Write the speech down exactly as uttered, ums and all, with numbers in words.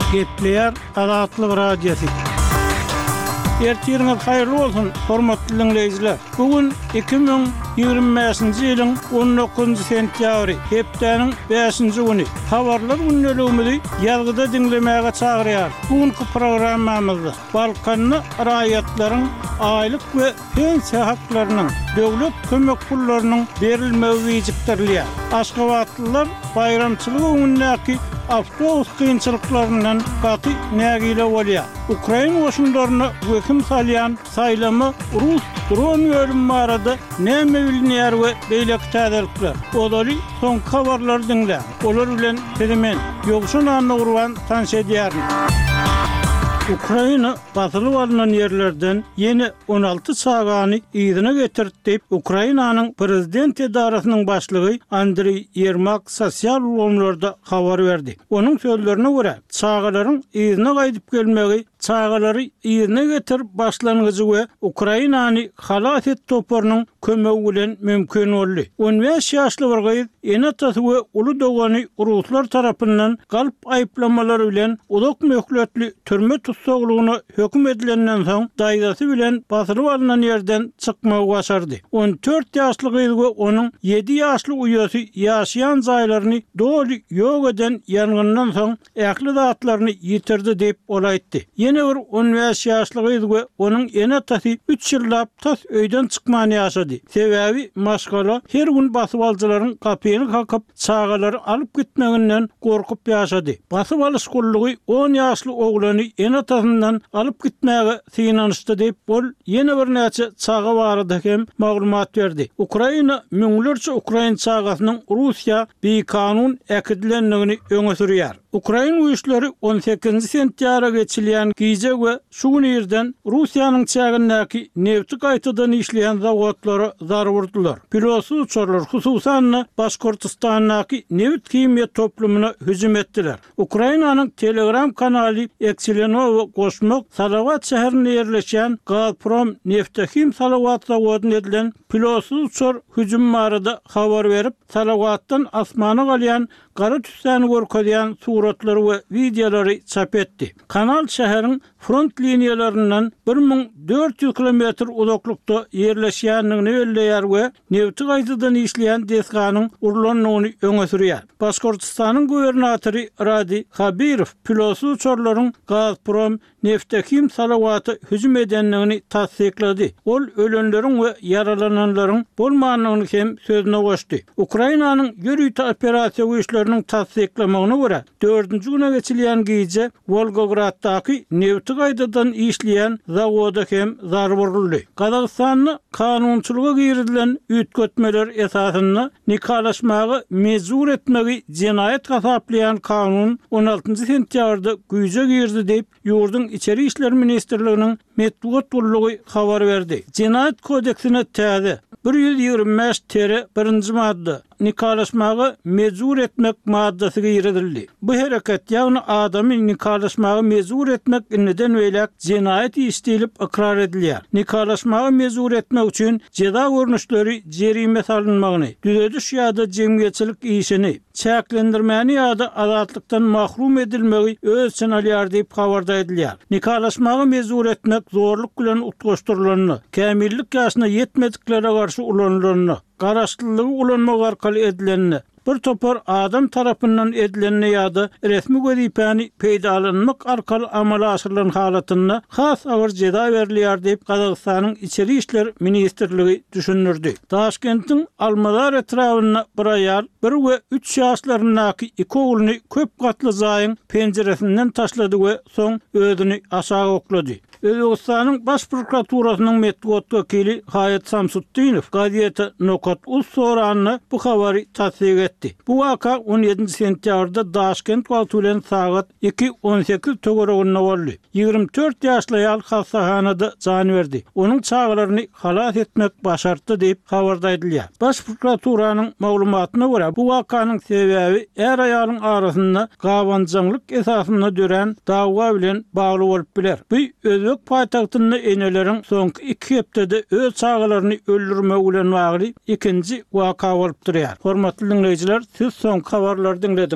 Gepleyer Azatlyk Radiosu. Ertirňiz haýyrly bolsun, hormatly dinleýijiler. Bugun iki bin ýygrimi beşinji ýylyň on dokuzunjy sentýabry, hepdeniň beşinji güni. Habarlar günnäligimizi ýazgyda dinlemäge çagyrýar. Bugünkü programmamyzda Balkanly raýatlaryň aýlyk we pensiýa haklarynyň, döwlet kömek pullarynyň berilmegi wejipdirler. Aşgabatlylar bayramçylyk öňündäki avtobus kynçylyklaryndan gaty nägile bolýar. Ukraina goşunlaryna höküm salýan saýlamy Rus dron bölüm barada näme bilinýär we beýleki täzelikler. Olary soň habarlar dinle. Olar bilen temen ýogşun anny urwan tanşedýär. Ukraina batyly bolan ýerlerden ýeni on alty çagany ýygyna getirdi diýip Ukrainanyň prezident edarasynyň başlygy Andrey Yermak sosial ulgamlarda habar berdi. Onuň sözlerine görä, çagalaryň ýygyna gaýdyp gelmegi çagalary ýygyna getirip başlangıcı we Ukrainany halat et toparynyň kömegi bilen mümkin boldy. on beş ýaşly bir gyz enatasy we uly dogany Ruslar tarapyndan galp aýplamalary bilen ulak möhletli türme tutsaglygyna höküm edilenden soň daýdasy bilen basyryp alynan ýerden çykmagy başardy. on dört ýaşly gyz we onuň yedi ýaşly uýasy ýaşaýan jaýlaryny doly ýok eden ýangyndan soň ähli zatlaryny ýitirdi diýip olaýtdy. Ýene bir on beş ýaşly gyz we onuň enatasy üç ýyllap tas öýden çykmany ýaşady. Sebäbi maşgala her gün basyp aljylaryň kapyny kakap çagalary alyp gitmeginden gorkup ýaşady. Basyp alyş gullugy on ýaşly oglany enatasyndan alyp gitmäge synanyşdy diýip bol ýene bir näçe çaga barada hem maglumat berdi. Ukraina müňlerçe Ukraina çagasynyň Russiýa bir kanun äkidilenligini öňe sürýär. Ukraina güýçleri on sekizinji sentýabra geçilýän gize we şu gün ýerden Russiýanyň çagyndaky nefti gaýtadan işleýän zawotlary zar vurdular. Pilotsuz uçarlar hususan Başkortystanyň neft kimya toplumuna hüjüm etdiler. Ukrainanyň Telegram kanaly Ekselenow goşmak Salawat şäherinde ýerleşen Gazprom Neftekim Salawat zawodyna edilen pilotsuz uçar hüjüm barada habar berip Salawatdan asmana galýan gara tüsläni görkezýän suratlary we videolary çap etdi. Kanal şäheriň front liniýalaryndan bir ming dört ýüz kilometr uzaklykda ýerleşýänligini belleýär we nefti gaýtadan işleýän desganyň urlanmagyny öňe sürýär. Başkortystanyň gubernatory Radi Habirow pilotsuz uçarlaryň Gazprom Neftekim Salawaty hüjüm edenligini tasdiklady. Ol ölenleriň we yaralananlaryň bolmanyny hem sözüne goşdy. Ukrainanyň ýörüýte operasiýa güýçleriniň tasdiklamagyna görä dördünji güne geçilýän gize Volgograddaky nefti gaýtadan işleýän zawoda hem zar vuruldy. Gazagstanyň kanunçylyga girdilen üýtgetmeler esasyna nikalaşmagy mezur etmegi jinayet gasaplayan kanun on altynjy sentýabrda güýje girdi diýip ýurdun içeri işler ministrliginiň metbuat bollugy habar berdi. Jinayet kodeksine täze bir ýüz ýygrimi beş birinji madda nikalaşmagy mezur etmek maddasy giridildi. Bu hereket ýagny adamy nikalaşmagy mezur etmek neden weýlek jinayet işlelip ikrar edilýär. Nikalaşmagy mezur etmek üçin jeda görnüşleri jerime salynmagyny, düzediş ýa-da jemgyýetçilik işini, çäklendirmäni ýa-da azatlykdan mahrum edilmegi öz için alýar diýip habarda edilýär. Nikalaşmagy mezur etmek zorluk bilen utgaşdyrylanyny, kämillik ýaşyna ýetmediklere garşy ulanylanyny, garaşdyrlygy ulanmak arkaly edilenini, bir topar adam tarapyndan edilenini ýa-da resmi wezipany peýdalanmak arkaly amala aşyrylan halatyna has awar jeda berilýär diýip Gazagstanyň içeri işler ministrligi düşünürdi. Taşkentiň Almadar etrawyna bir aýal bir we üç ýaşlarynaky iki ogluny köp gatly zaýyň penjeresinden taşlady we soň özüni aşağı oklady. Özbekistanyň baş prokuraturasynyň metbuat wakili Hayat Samsutdinow gaziýete Nokat Uz soranyny bu habary tasdik etdi. Bu waka on ýedinji sentýabrda Taşkent wagty bilen sagat iki on sekiz töwereginde boldy. ýygrimi dört ýaşly aýal hastahanada jan berdi. Onuň çagalaryny halat etmek başardy diýip habarda edilýär. Baş prokuraturasynyň maglumatyna görä bu wakanyň sebäbi er aýalyň arasynda gawanjylyk esasyna dören dawa bilen bagly bolup biler. Bu Özbek paýtagtyna eneleriň soňky iki hepdede öz çagalaryny öldürmek bilen bagly ikinji waka bolup durýar. Hormatly dinleýijiler, siz soň habarlary dinlediniz.